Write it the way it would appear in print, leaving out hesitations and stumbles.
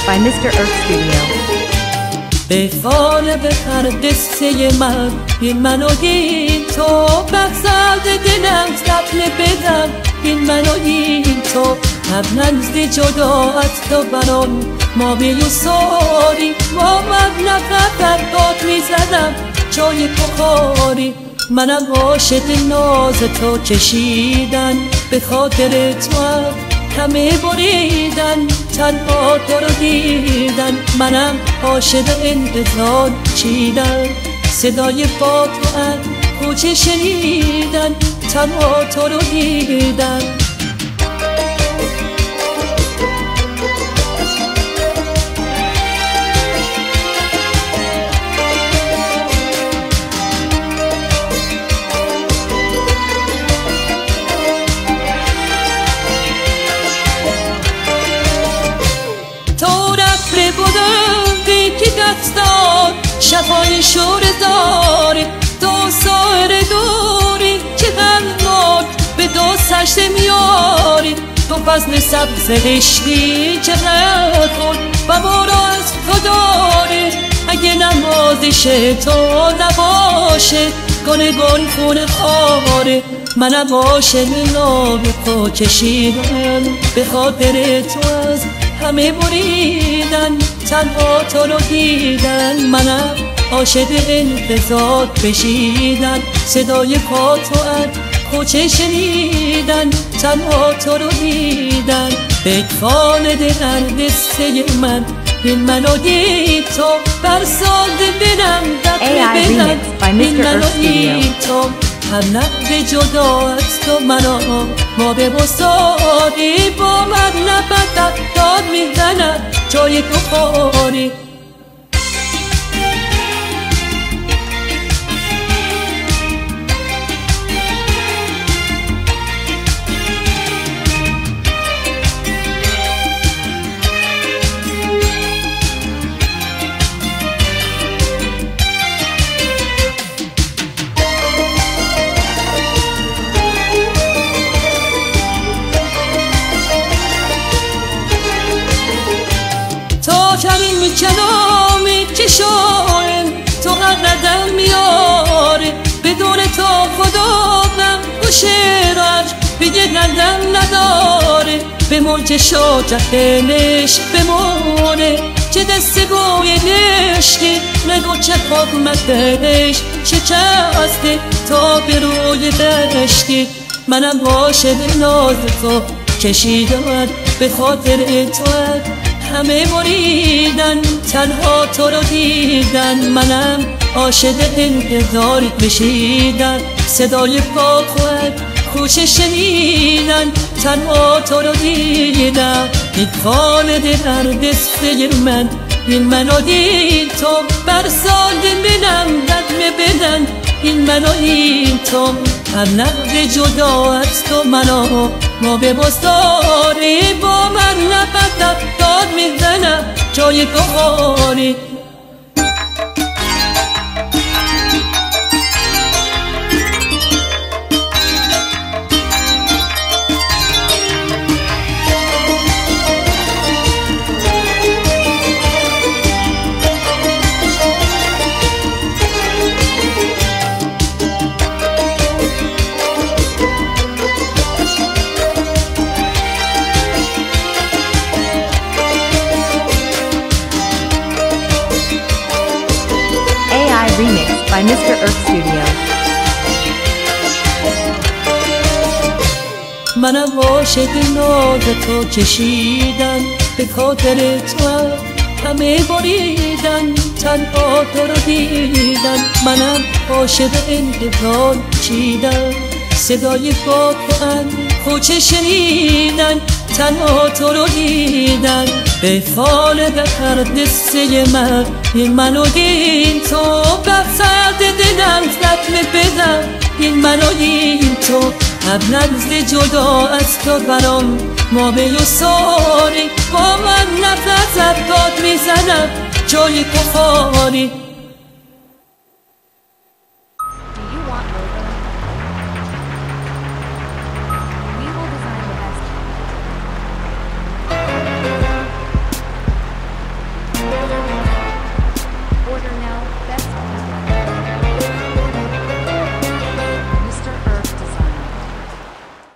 by Mr. Earth Studio. به فال به پردسته من این منو این تو بغزد دلم زبل بدم این منو این تو قبلا از جدا از تو برام ما بیوساری با من نفر داد میزدم جای بخاری منم عاشق ناز تو کشیدن به خاطر تو همه بریدن تنها تو رو دیدن منم عاشق انتظار چیدن صدای با تو کوچه شنیدن تنها تو رو دیدن شبای شور داری دو سایر دوری که غمناک به دو سجده میاری تو فضل سبز عشقی چقدر کن و ما را از تو داری اگه نمازش تو نباشه گل گل خون خاره منم عاشق ناب تو کشیدم به خاطر تو از همه بریدن تنها تو رو دیدن منم عاشق انتظار بشیدن صدای پا تو کوچه شنیدن تنها تو رو دیدن به فال دل دسته من این منو دید تو بر ساده دلم دفع بدن این منو دید تو هر نقد جدا از تو منو ما به بساری با من نبدت داد میزنم جای تو خاری کریم کلامی که شاید تو قدم میاره بدون تو خدا غم و شعرش بگه قدم نداره به موج شاجت دلش بمونه چه دست گوی نشتی نگو چه حکمتش چه چسته تا به روی دشتی منم عاشق ناز تو کشیدم به خاطر تو همه بریدن تنها تو رو دیدن منم عاشق انتظارت بشیدن صدای پا خود کوچه شنیدن تنها تو رو دیدن این فال در دسته من این منو دید تو بر ساده منم ددم بدن این منو این تو هر نقد جدا از تو منو ما به بستاری با من نبدت داد میزنم جای تو خاری Remix by Mr. Earth Studio. منم عاشق ناز تو کشیدن به خاطر تو همه بریدن تنها تو رو دیدن منم عاشق انتظار چیدن صدای با تو کوچه شنیدن تنها تو رو دیدن به فال به پردسته من این منو دید تو بغزد دلم زبل بدم این منو این تو قبل از جدا از تو برام ما بیوساری با من نفس داد میزنم جای تو خاری